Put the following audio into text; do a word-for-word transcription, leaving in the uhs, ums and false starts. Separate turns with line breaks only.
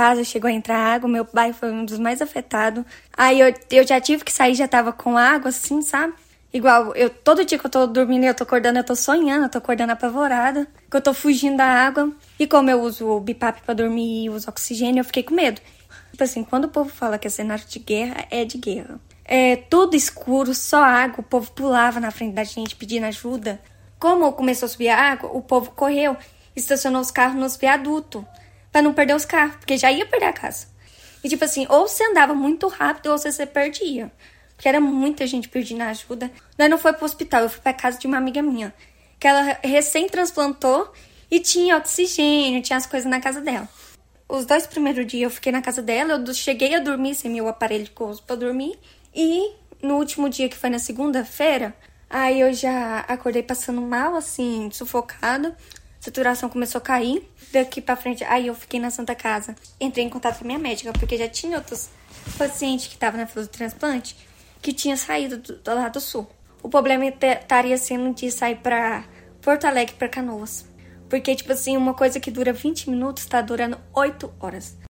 casa chegou a entrar água, meu bairro foi um dos mais afetados. Aí eu, eu já tive que sair, já tava com água, assim, sabe? Igual, eu, todo dia que eu tô dormindo, eu tô acordando, eu tô sonhando, eu tô acordando apavorada, que eu tô fugindo da água. E como eu uso o BiPAP pra dormir e uso oxigênio, eu fiquei com medo. Tipo assim, quando o povo fala que é cenário de guerra, é de guerra. É tudo escuro, só água, o povo pulava na frente da gente pedindo ajuda. Como começou a subir a água, o povo correu, estacionou os carros nos viadutos, pra não perder os carros, porque já ia perder a casa. E tipo assim, ou você andava muito rápido ou você se perdia. Porque era muita gente pedindo ajuda. Nós não foi pro hospital, eu fui pra casa de uma amiga minha, que ela recém-transplantou e tinha oxigênio, tinha as coisas na casa dela. Os dois primeiros dias eu fiquei na casa dela, eu cheguei a dormir sem meu aparelho de pouso pra dormir. E no último dia, que foi na segunda-feira, aí eu já acordei passando mal, assim, sufocada. A saturação começou a cair. Daqui pra frente, aí eu fiquei na Santa Casa. Entrei em contato com a minha médica, porque já tinha outros pacientes que estavam na fila do transplante que tinha saído do, do lado do sul. O problema estaria sendo de sair pra Porto Alegre, pra Canoas. Porque, tipo assim, uma coisa que dura vinte minutos tá durando oito horas.